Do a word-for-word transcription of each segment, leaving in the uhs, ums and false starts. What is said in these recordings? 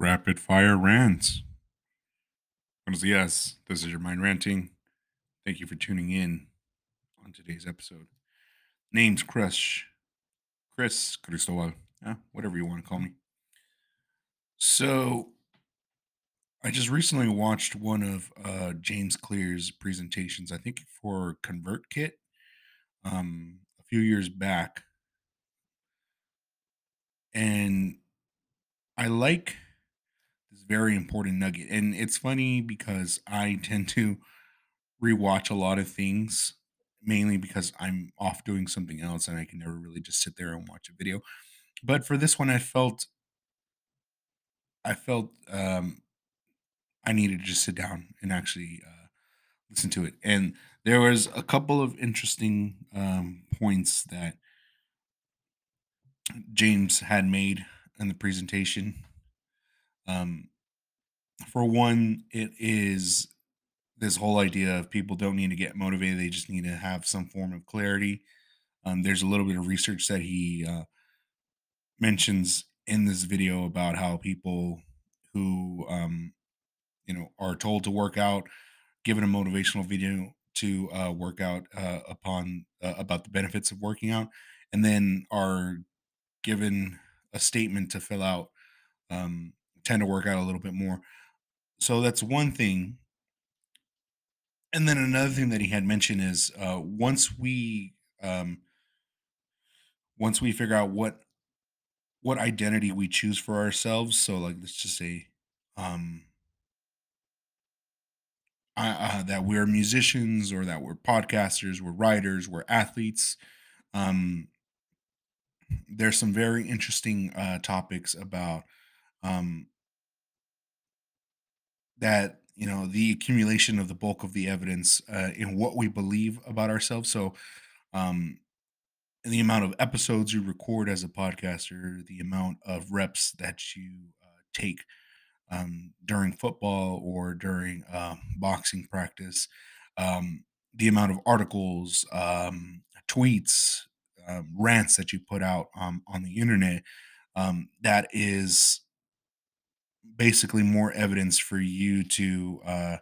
Rapid fire rants. Buenos dias. This is your mind ranting. Thank you for tuning in on today's episode. Name's Chris. Chris Cristobal. Yeah, whatever you want to call me. So I just recently watched one of uh, James Clear's presentations. I think for ConvertKit um, a few years back, and I like this very important nugget. And it's funny because I tend to rewatch a lot of things, mainly because I'm off doing something else and I can never really just sit there and watch a video. But for this one, I felt I felt um, I needed to just sit down and actually uh, listen to it. And there was a couple of interesting um, points that James had made in the presentation. Um, for one, it is this whole idea of people don't need to get motivated; they just need to have some form of clarity. Um, there's a little bit of research that he uh, mentions in this video about how people who um, you know are told to work out, given a motivational video to uh, work out uh, upon uh, about the benefits of working out, and then are given a statement to fill out, um, tend to work out a little bit more. So that's one thing. And then another thing that he had mentioned is uh, once we um, once we figure out what what identity we choose for ourselves. So like let's just say um I, uh, that we're musicians or that we're podcasters, we're writers, we're athletes. Um there's some very interesting uh topics about um that you know the accumulation of the bulk of the evidence uh, in what we believe about ourselves. So um the amount of episodes you record as a podcaster, the amount of reps that you uh, take um, during football or during um, boxing practice, um, the amount of articles, um, tweets, um, rants that you put out um, on the internet, um, that is basically more evidence for you to uh,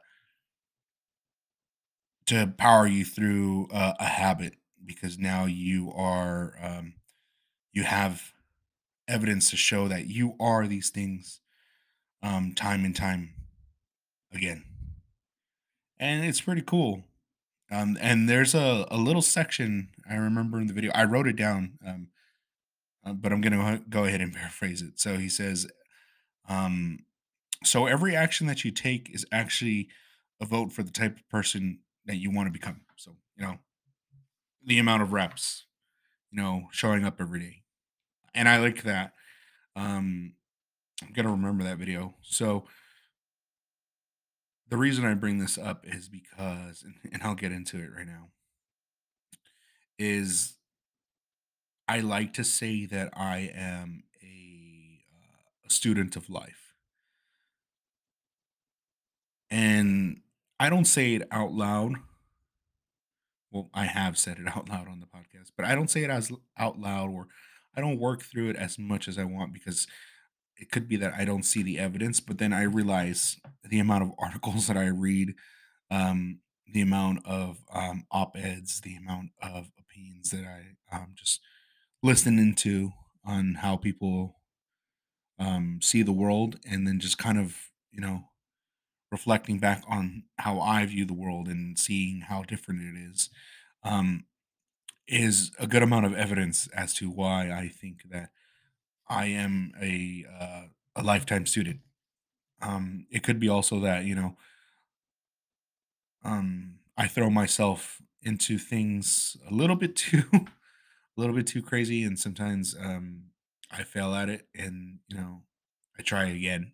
to power you through uh, a habit because now you are um, you have evidence to show that you are these things um, time and time again, and it's pretty cool. Um, and there's a, a little section I remember in the video. I wrote it down, um, uh, but I'm going to go ahead and paraphrase it. So he says, um, "So every action that you take is actually a vote for the type of person that you want to become. So you know the amount of reps, you know, showing up every day, and I like that. Um, I'm gonna remember that video. So the reason I bring this up is because, and, and I'll get into it right now, is I like to say that I am a, uh, a student of life. And I don't say it out loud. Well, I have said it out loud on the podcast, but I don't say it as l- out loud, or I don't work through it as much as I want because it could be that I don't see the evidence, but then I realize the amount of articles that I read, um, the amount of um, op-eds, the amount of opinions that I um, just listening to on how people um, see the world, and then just kind of you know reflecting back on how I view the world and seeing how different it is, um, is a good amount of evidence as to why I think that I am a uh, a lifetime student. Um, it could be also that you know um, I throw myself into things a little bit too a little bit too crazy, and sometimes um, I fail at it, and you know I try again,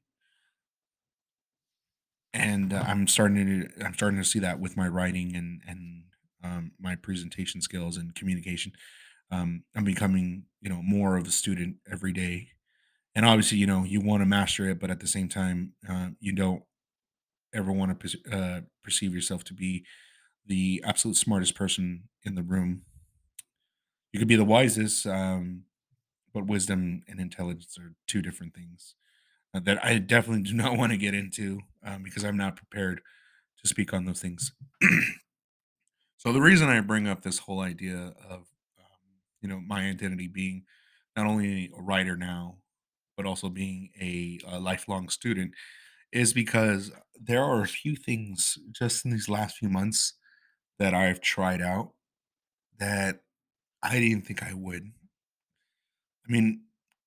and uh, I'm starting to I'm starting to see that with my writing and and um, my presentation skills and communication. Um, I'm becoming you know more of a student every day, and obviously you know you want to master it, but at the same time uh, you don't ever want to uh, perceive yourself to be the absolute smartest person in the room. You could be the wisest, um, but wisdom and intelligence are two different things. uh, that I definitely do not want to get into um, because I'm not prepared to speak on those things. So the reason I bring up this whole idea of um, you know my identity being not only a writer now, but also being a, a lifelong student is because there are a few things just in these last few months that I've tried out that I didn't think I would. I mean,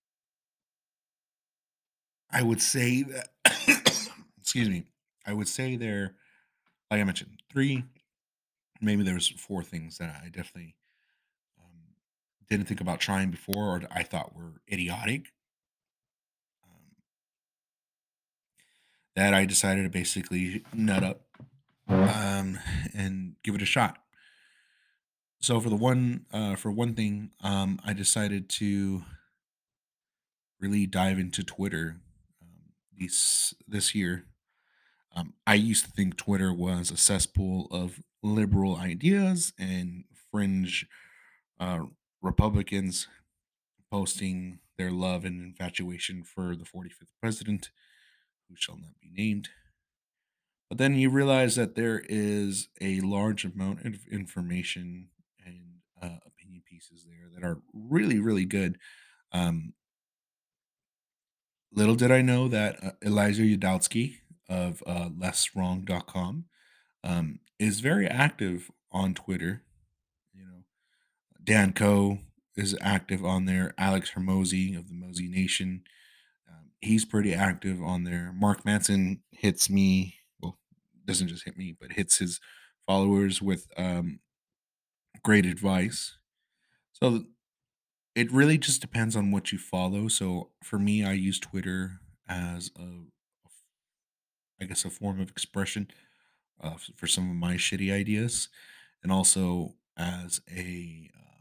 I would say that excuse me. I would say there, like I mentioned, three, maybe there's four things that I definitely um, didn't think about trying before or I thought were idiotic. Um, that I decided to basically nut up um, and give it a shot. So for the one, uh, for one thing, um, I decided to really dive into Twitter um, this this year. Um, I used to think Twitter was a cesspool of liberal ideas and fringe uh, Republicans posting their love and infatuation for the forty-fifth president, who shall not be named. But then you realize that there is a large amount of information and uh, opinion pieces there that are really, really good. Um, Little did I know that uh, Eliza Yudowski of uh, less wrong dot com um, is very active on Twitter. You know, Dan Coe is active on there. Alex Hermosi of the Mosey Nation, um, he's pretty active on there. Mark Manson hits me, well, doesn't just hit me, but hits his followers with um, great advice. So it really just depends on what you follow. So for me, I use Twitter as a, I guess, a form of expression uh, f- for some of my shitty ideas, and also as a um,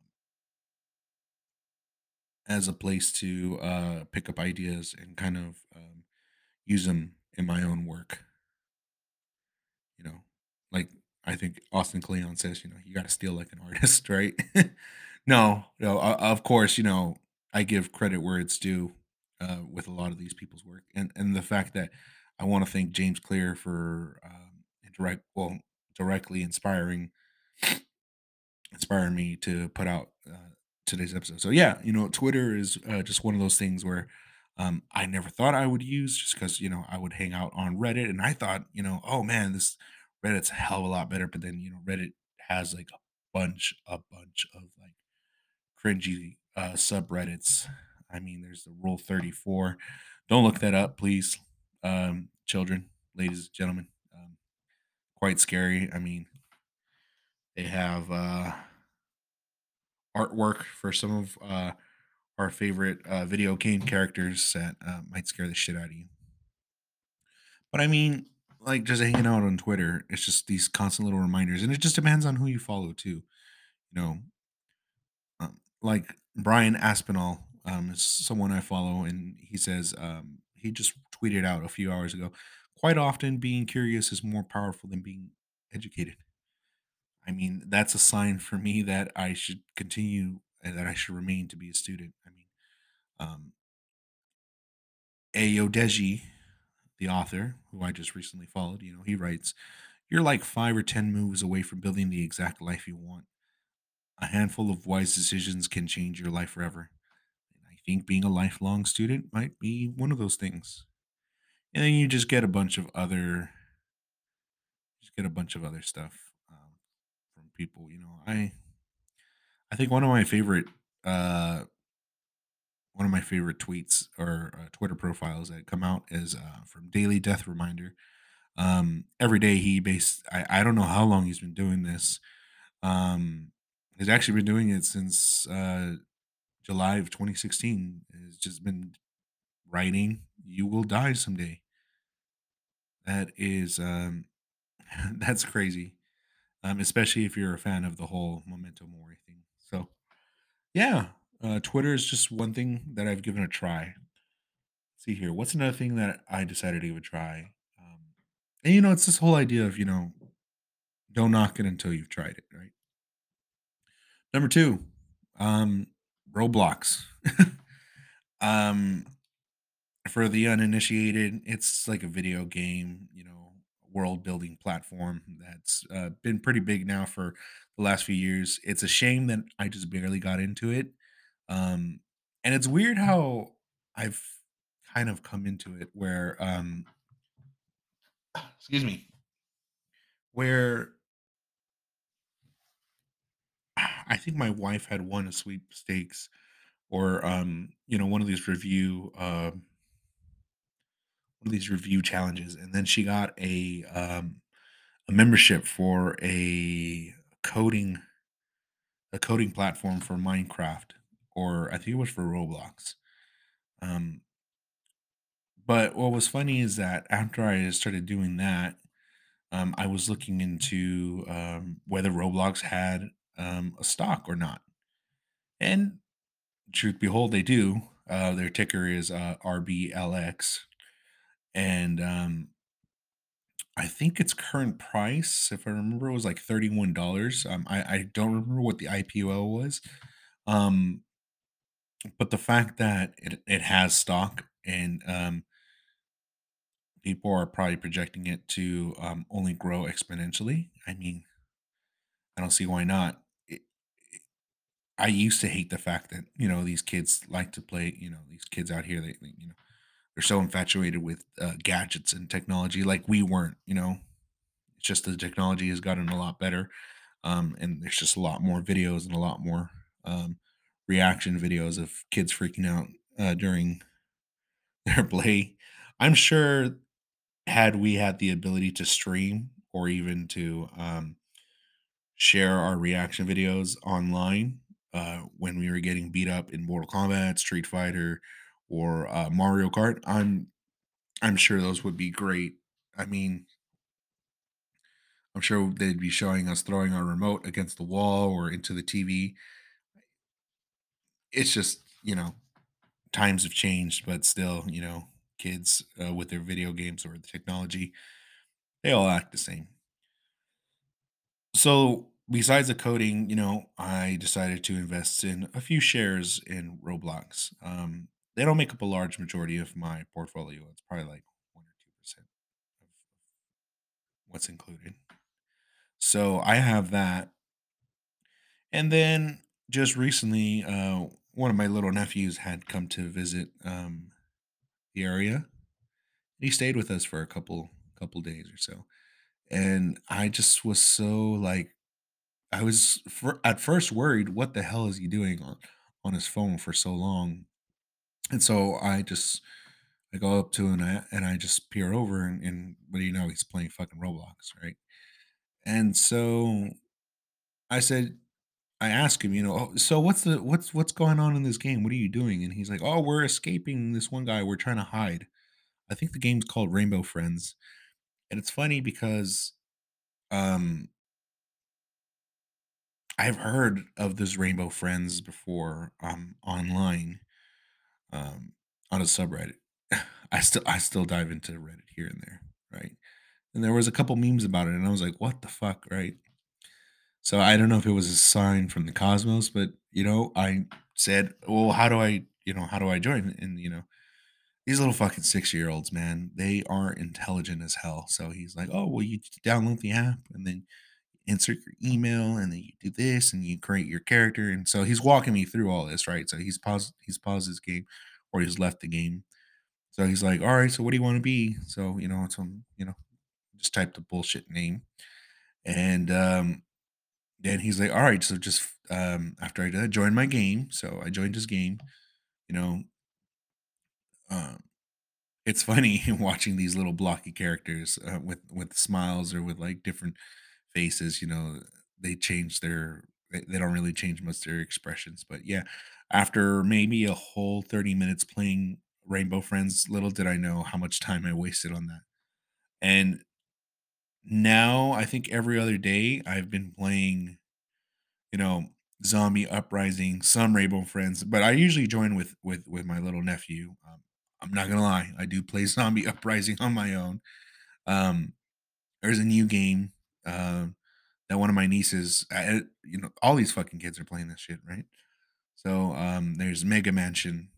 as a place to uh, pick up ideas and kind of um, use them in my own work. You know, like I think Austin Kleon says, you know, you got to steal like an artist, right? no, no, o- of course, you know, I give credit where it's due uh, with a lot of these people's work, and and the fact that I want to thank James Clear for um, direct, well, directly inspiring inspiring me to put out uh, today's episode. So yeah, you know, Twitter is uh, just one of those things where um, I never thought I would use just because you know I would hang out on Reddit and I thought you know oh man this Reddit's a hell of a lot better, but then you know Reddit has like a bunch a bunch of like cringy uh, subreddits. I mean, there's the Rule thirty four. Don't look that up, please, um, children, ladies and gentlemen. Um, quite scary. I mean, they have. Uh, artwork for some of uh, our favorite uh, video game characters that uh, might scare the shit out of you. But I mean, like just hanging out on Twitter, it's just these constant little reminders, and it just depends on who you follow too. You know, um, like Brian Aspinall um, is someone I follow, and he says um, he just tweeted out a few hours ago. Quite often, being curious is more powerful than being educated. I mean, that's a sign for me that I should continue and that I should remain to be a student. I mean, um, Ayodeji, the author, who I just recently followed, you know, he writes, "You're like five or ten moves away from building the exact life you want. A handful of wise decisions can change your life forever. And I think being a lifelong student might be one of those things." And then you just get a bunch of other, just get a bunch of other stuff um, from people. You know, I, I think one of my favorite, uh, one of my favorite tweets or uh, Twitter profiles that come out is uh, from Daily Death Reminder. Um, every day he based I, I don't know how long he's been doing this. Um, he's actually been doing it since uh July of twenty sixteen. It's just been writing, "You will die someday." That is um that's crazy. Um, especially if you're a fan of the whole memento mori thing. So yeah, uh Twitter is just one thing that I've given a try. See here, what's another thing that I decided to give a try? Um, and you know, it's this whole idea of, you know, don't knock it until you've tried it, right? Number two, um, Roblox. um, For the uninitiated, it's like a video game, you know, world building platform that's uh, been pretty big now for the last few years. It's a shame that I just barely got into it. Um, and it's weird how I've kind of come into it where, um, excuse me, where I think my wife had won a sweepstakes or, um, you know, one of these review, um, one of these review challenges, and then she got a um, a membership for a coding a coding platform for Minecraft, or I think it was for Roblox. Um, but what was funny is that after I started doing that, um, I was looking into um, whether Roblox had um, a stock or not, and truth behold, they do. Uh, their ticker is uh, R B L X, and um, I think its current price, if I remember, was like thirty-one dollars. Um, I I don't remember what the I P O was, um, but the fact that it it has stock and, um, people are probably projecting it to, um, only grow exponentially, I mean, I don't see why not. It I used to hate the fact that, you know, these kids like to play, you know, these kids out here, they they, you know, they're so infatuated with, uh, gadgets and technology like we weren't, you know? It's just the technology has gotten a lot better, um, and there's just a lot more videos and a lot more um, reaction videos of kids freaking out uh, during their play. I'm sure had we had the ability to stream or even to um, share our reaction videos online uh, when we were getting beat up in Mortal Kombat, Street Fighter, or uh, Mario Kart, I'm I'm sure those would be great. I mean, I'm sure they'd be showing us throwing our remote against the wall or into the T V. It's just, you know, times have changed, but still, you know, kids uh, with their video games or the technology, they all act the same. So, besides the coding, you know, I decided to invest in a few shares in Roblox. Um, they don't make up a large majority of my portfolio. It's probably like one or two percent of what's included. So, I have that. And then just recently, uh, one of my little nephews had come to visit um, the area. He stayed with us for a couple couple days or so, and I just was so like I was for, at first worried, what the hell is he doing on on his phone for so long? And so I just I go up to him and I, and I just peer over and, and what do you know? He's playing fucking Roblox, right? And so I said, I asked him, you know, "Oh, so what's the what's what's going on in this game? What are you doing?" And he's like, "Oh, we're escaping this one guy. We're trying to hide." I think the game's called Rainbow Friends, and it's funny because um I've heard of this Rainbow Friends before um online um on a subreddit. I still I still dive into Reddit here and there, right? And there was a couple memes about it, and I was like, "What the fuck?" Right? So I don't know if it was a sign from the cosmos, but you know, I said, "Well, how do I, you know, how do I join?" And you know, these little fucking six year olds, man, they are intelligent as hell. So he's like, "Oh, well, you download the app, and then insert your email, and then you do this, and you create your character." And so he's walking me through all this, right? So he's paused, he's paused his game, or he's left the game. So he's like, "All right, so what do you want to be?" So you know, some, you know, just type the bullshit name, and um, then he's like, "All right, so just um, after I did, I joined my game." So I joined his game. You know, um, it's funny watching these little blocky characters uh, with with smiles or with like different faces. You know, they change their they they don't really change much their expressions. But yeah, after maybe a whole thirty minutes playing Rainbow Friends, little did I know how much time I wasted on that. And now I think every other day I've been playing, you know, Zombie Uprising, some Rainbow Friends, but I usually join with with with my little nephew. Um, I'm not gonna lie, I do play Zombie Uprising on my own. Um, there's a new game um, that one of my nieces, I, you know, all these fucking kids are playing this shit, right? So um, there's Mega Mansion.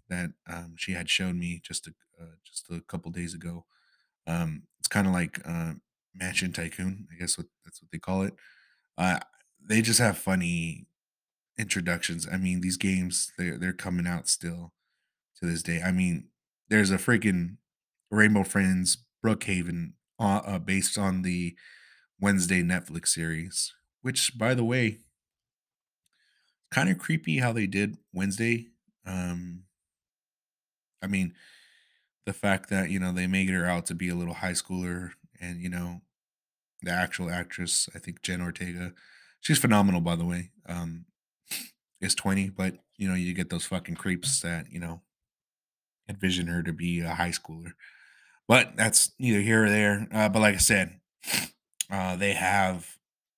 that um, she had shown me just a uh, just a couple days ago. Um, it's kind of like uh, Mansion Tycoon, I guess what that's what they call it. Uh, they just have funny introductions. I mean, these games they're they're coming out still to this day. I mean, there's a freaking Rainbow Friends Brookhaven uh, uh, based on the Wednesday Netflix series, which, by the way, kind of creepy how they did Wednesday. Um, I mean, the fact that you know they made her out to be a little high schooler, and you know the actual actress, I think Jen Ortega, she's phenomenal, by the way. Um, is twenty, but you know you get those fucking creeps that you know envision her to be a high schooler. But that's neither here or there. Uh, but like I said, uh, they have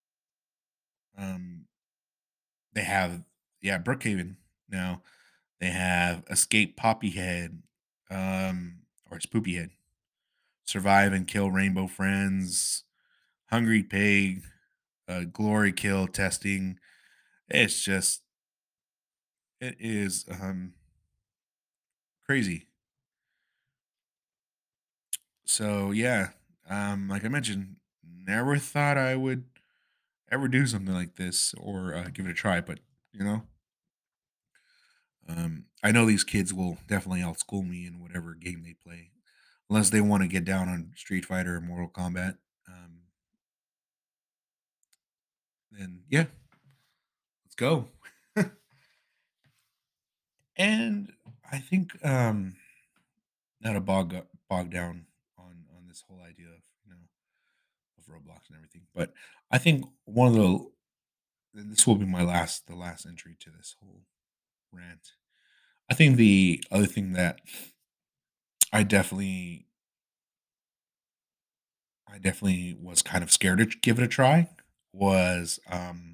um, they have yeah Brookhaven now. They have Escape Poppyhead, um, or it's Poopyhead. Survive and Kill Rainbow Friends, Hungry Pig, uh, Glory Kill Testing. It's just it is um, crazy. So yeah, um, like I mentioned, never thought I would ever do something like this or uh, give it a try, but you know, um, I know these kids will definitely outschool me in whatever game they play, unless they want to get down on Street Fighter or Mortal Kombat. Um, then yeah, let's go. And I think um, not to bog up, bog down on on this whole idea of you know of Roblox and everything, but I think one of the and this will be my last the last entry to this whole rant. I think the other thing that I definitely I definitely was kind of scared to give it a try was um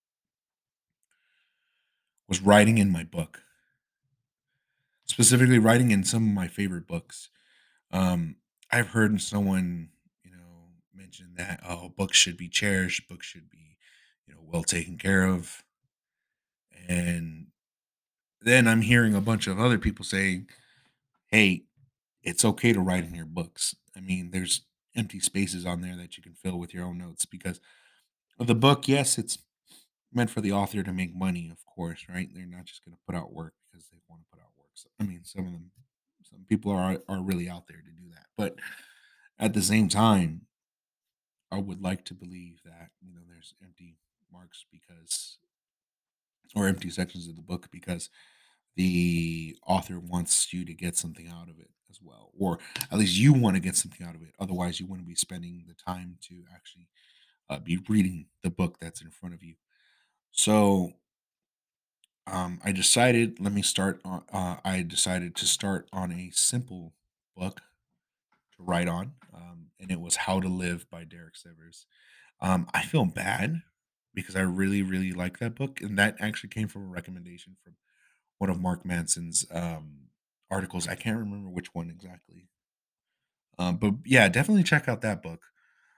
was writing in my book. Specifically writing in some of my favorite books. Um I've heard someone, you know, mention that oh books should be cherished, books should be, you know, well taken care of. And then I'm hearing a bunch of other people saying, "Hey, it's okay to write in your books." I mean, there's empty spaces on there that you can fill with your own notes because the book, yes, it's meant for the author to make money, of course, right? They're not just going to put out work because they want to put out work. So, I mean, some of them, some people are are really out there to do that. But at the same time, I would like to believe that you know there's empty marks because or empty sections of the book because the author wants you to get something out of it as well, or at least you want to get something out of it. Otherwise, you wouldn't be spending the time to actually uh, be reading the book that's in front of you. So um, I decided, let me start. On, uh, I decided to start on a simple book to write on, um, and it was How to Live by Derek Sivers. Um, I feel bad because I really, really like that book, and that actually came from a recommendation from one of Mark Manson's um, articles. I can't remember which one exactly, um, but yeah, definitely check out that book.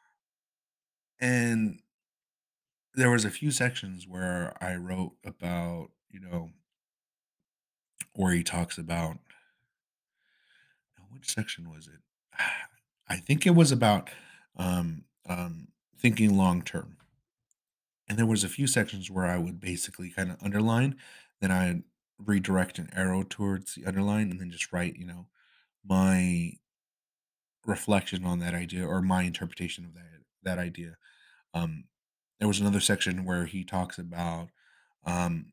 And there was a few sections where I wrote about, you know, where he talks about now, which section was it? I think it was about um, um, thinking long term. And there was a few sections where I would basically kind of underline, then I'd redirect an arrow towards the underline, and then just write, you know, my reflection on that idea or my interpretation of that that idea. Um, there was another section where he talks about um,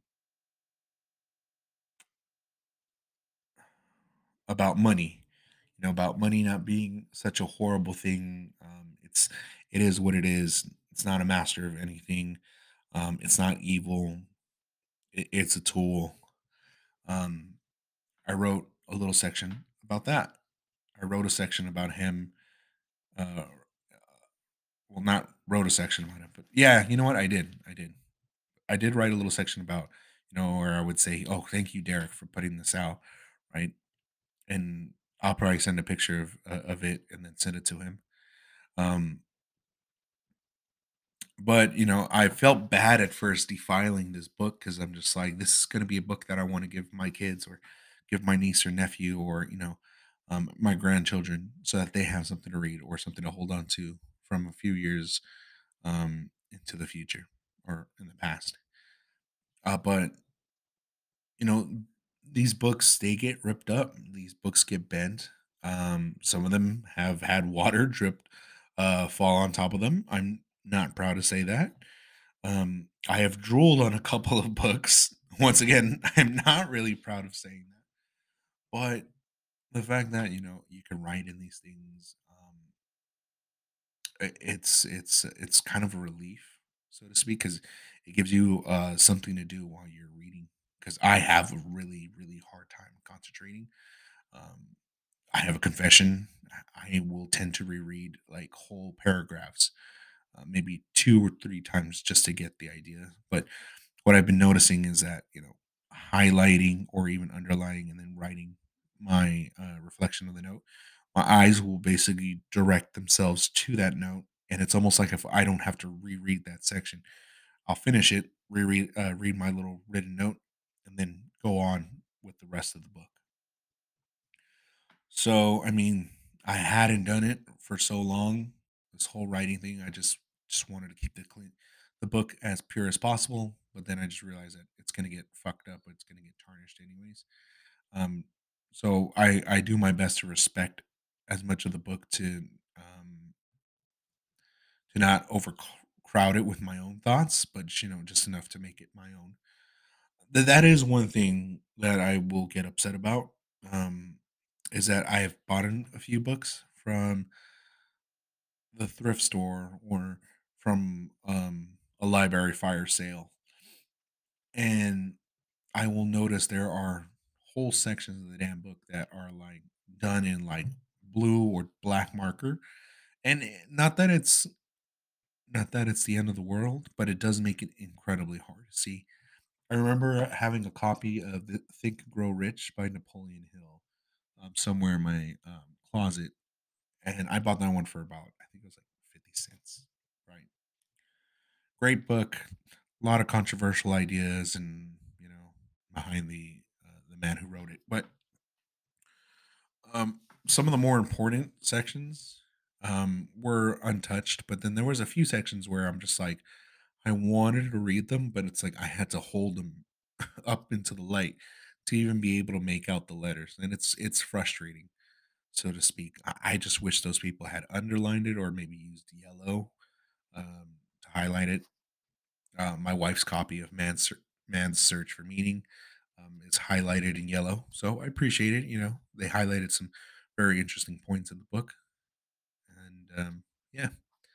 about money, you know, about money not being such a horrible thing. Um, it's it is what it is. It's not a master of anything. Um, it's not evil. It, it's a tool. Um, I wrote a little section about that. I wrote a section about him. Uh, well, not wrote a section about it, but yeah, you know what? I did. I did. I did write a little section about, you know, where I would say, "Oh, thank you, Derek, for putting this out," right? And I'll probably send a picture of uh, of it and then send it to him. Um, but you know, I felt bad at first defiling this book because I'm just like, this is going to be a book that I want to give my kids or give my niece or nephew, or you know, um, my grandchildren, so that they have something to read or something to hold on to from a few years um, into the future or in the past. Uh, but you know, these books, they get ripped up. These books get bent. Um, some of them have had water dripped uh, fall on top of them. I'm not proud to say that. Um, I have drooled on a couple of books. Once again, I'm not really proud of saying that. But the fact that, you know, you can write in these things, um, i- it's it's it's kind of a relief, so to speak, because it gives you uh, something to do while you're reading. Because I have a really really hard time concentrating. Um, I have a confession. I will tend to reread like whole paragraphs, uh, maybe two or three times just to get the idea. But what I've been noticing is that, you know, highlighting or even underlining and then writing my uh, reflection of the note, my eyes will basically direct themselves to that note. And it's almost like if I don't have to reread that section, I'll finish it, reread, uh, read my little written note, and then go on with the rest of the book. So, I mean, I hadn't done it for so long. This whole writing thing, I just just wanted to keep the clean the book as pure as possible. But then I just realized that it's gonna get fucked up, it's gonna get tarnished anyways. Um, so I I do my best to respect as much of the book to um to not overcrowd it with my own thoughts, but you know, just enough to make it my own. Th- that is one thing that I will get upset about. Um, is that I have bought in a few books from the thrift store or from um, a library fire sale, and I will notice there are whole sections of the damn book that are like done in like blue or black marker, and eh, not that it's not that it's the end of the world, but it does make it incredibly hard to see. I remember having a copy of the Think and Grow Rich by Napoleon Hill um, somewhere in my um, closet, and I bought that one for about I think it was like fifty cents. Right, great book, a lot of controversial ideas, and you know behind the uh, the man who wrote it. But um, some of the more important sections um, were untouched, but then there was a few sections where I'm just like I wanted to read them, but it's like I had to hold them up into the light to even be able to make out the letters, and it's it's frustrating, so to speak. I, I just wish those people had underlined it or maybe used yellow um, to highlight it. Uh, my wife's copy of Man's Ser- Man's Search for Meaning um, is highlighted in yellow, so I appreciate it. You know, they highlighted some very interesting points in the book, and um, yeah.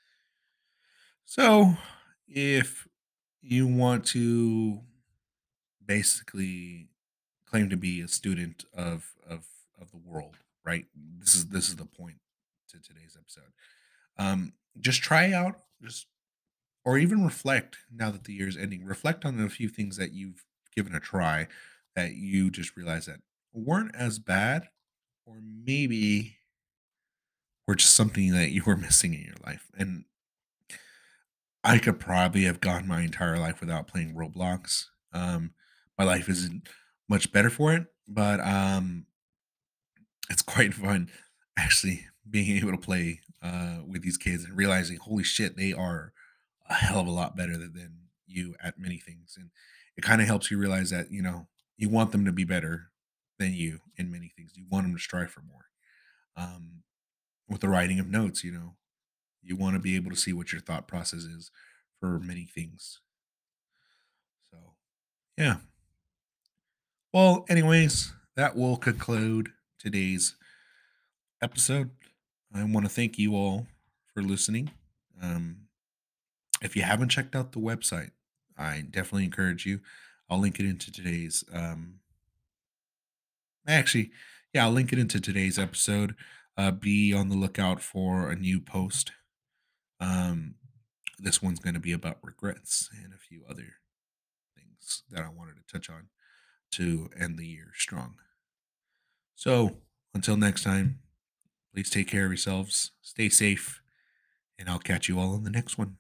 So, if you want to basically claim to be a student of of of the world, right? This is this is the point to today's episode. Um, just try out, just or even reflect now that the year is ending. Reflect on a few things that you've given a try that you just realized that weren't as bad, or maybe were just something that you were missing in your life. And I could probably have gone my entire life without playing Roblox. Um, my life isn't much better for it, but um, it's quite fun actually being able to play uh, with these kids and realizing, holy shit, they are a hell of a lot better than, than you at many things. And it kind of helps you realize that, you know, you want them to be better than you in many things. You want them to strive for more. Um, with the writing of notes, you know, you want to be able to see what your thought process is for many things. So, yeah. Well, anyways, that will conclude today's episode. I want to thank you all for listening. Um, if you haven't checked out the website, I definitely encourage you. I'll link it into today's. Um, actually, yeah, I'll link it into today's episode. Uh, be on the lookout for a new post. Um, this one's going to be about regrets and a few other things that I wanted to touch on to end the year strong. So, until next time, please take care of yourselves, stay safe, and I'll catch you all in the next one.